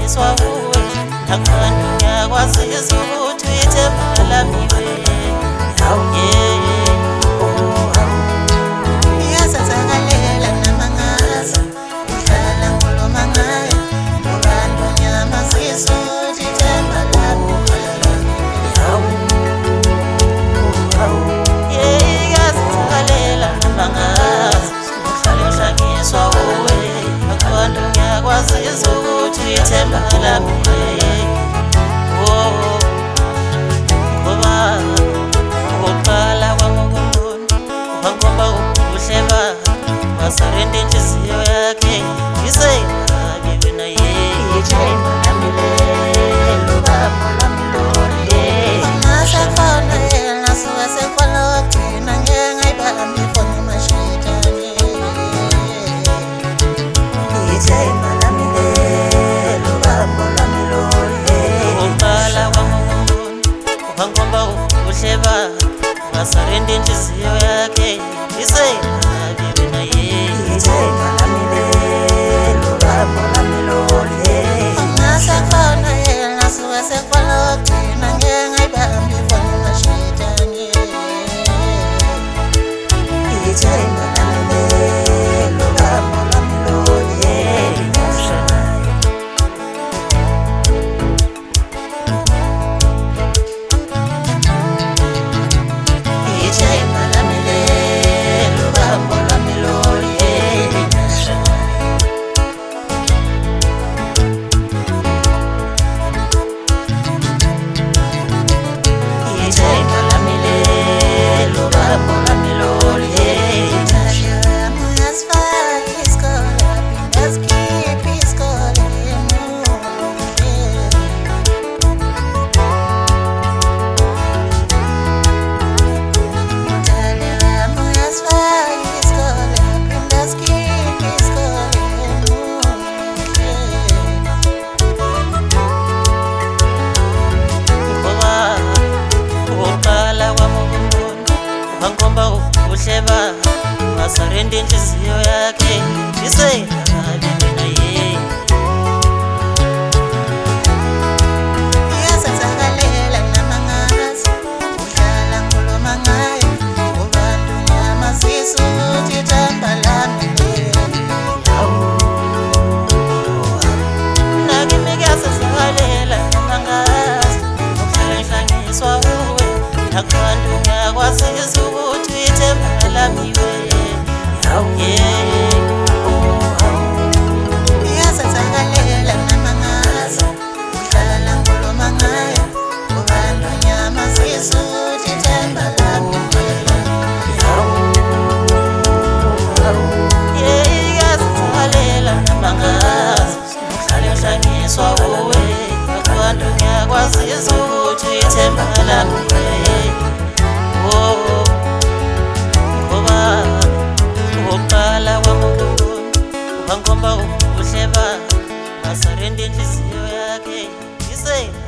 hlanganiswa uwe nakhona uyakwazisa ukuthi uyithemba lami iyasenzakalela namangaza uhlala ngikhuluma ngaye abantu ngiyamazisa ukuthi ithemba lami iyasenzakalela namangaza uhlala uhlanganiswa uwe nakhona uyakwazisa ukuthi uyithemba lami Sarende inhliziyo yakhe iseyingabi wena ithemba lami lelo babo lami lolo angasafana yena suka sefana wagcina ngeke ngayibambi ifoni emashitshane ithemba lami lelo babo lami lolo uqala kwamumuntu ubankomba ubuhle bakhe ungasarende inhliziyo yakhe iseyingabi wena ithemba lami lelo babo lami lolo angasafana yena suka sefana wagcina ngeke ngayibambi ifoni emashitshane ithemba lami lelo babo lami lolo ithemba lami lelo babo lami lolo Bankomba ubuhle bakhe ungasarende inhliziyo yakhe iseyingabi wena iyasenzakalela namangaza uhlala ngikhuluma ngaye abantu ngiyamazisa ukuthi ithemba lami nakimi kuyasenzakalela namangaza uhlala ngihlanganiswa uwe nakhona uyakwazisa ukuthi uyithemba lami iyasenzakalela namangaza uhlala ngikhuluma ngaye abantu ngiyamazisa ukuthi ithemba lami iyasenzakalela namangaza uhlala uhlanganiswa uwe nakhona uyakwazisa ukuthi uyithemba lami uqala kwamumuntu ubankomba ubuhle bakhe ungasarende inhliziyo yakhe iseyingabi